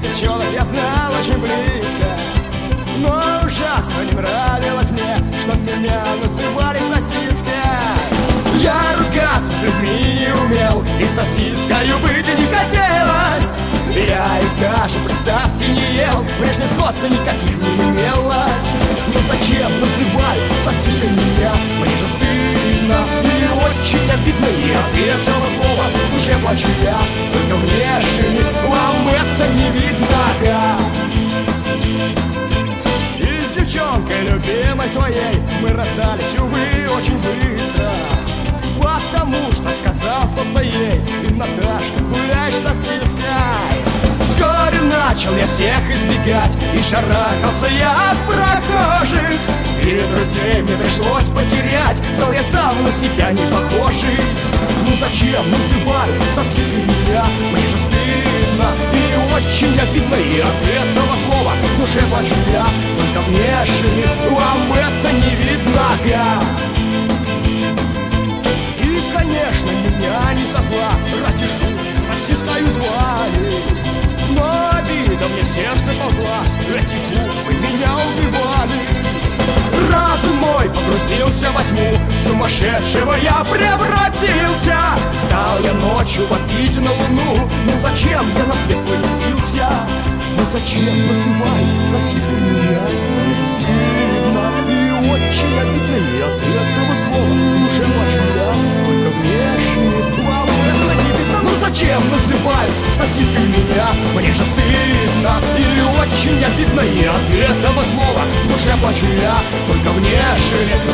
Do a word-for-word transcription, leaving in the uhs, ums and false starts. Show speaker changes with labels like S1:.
S1: девчонок я знал очень близко, но ужасно не нравилось мне, что меня называли сосиской. Я ругаться с людьми не умел, и сосискою быть и не хотелось. Я их даже, представьте, не ел, внешне сходства никаких не имелось. Но зачем называют сосиской меня? Мне же стыдно и очень обидно, и от этого слова уже плачу я. Только внешне вам это не видно. И с девчонкой любимой своей мы расстались, увы, очень быстро. Потому что сказал кто-то ей: ты, Наташка, гуляешь с сосиской. Вскоре начал я всех избегать, и шарахался я от прохожих. И друзей мне пришлось потерять, стал я сам на себя не похожий. Ну зачем называют сосиской меня? Мне же стыдно и очень обидно, и от этого слова в душе плачу я. Только внешне вам это не видно. Конечно, меня не со зла ради шутки сосискою звали, но обида мне сердце ползла, эти буквы меня убивали. Разум мой погрузился во тьму, в сумасшедшего я превратился. Стал я ночью вопить на луну, ну зачем я на свет появился? Ну зачем называют сосиской меня? Мне же стыдно и очень обидно, и от этого слова в душе плачу я. Только внешне вам это не видно. Ну зачем называют сосиской меня? Мне же стыдно и очень обидно, и от этого слова в душе плачу я. Только внешне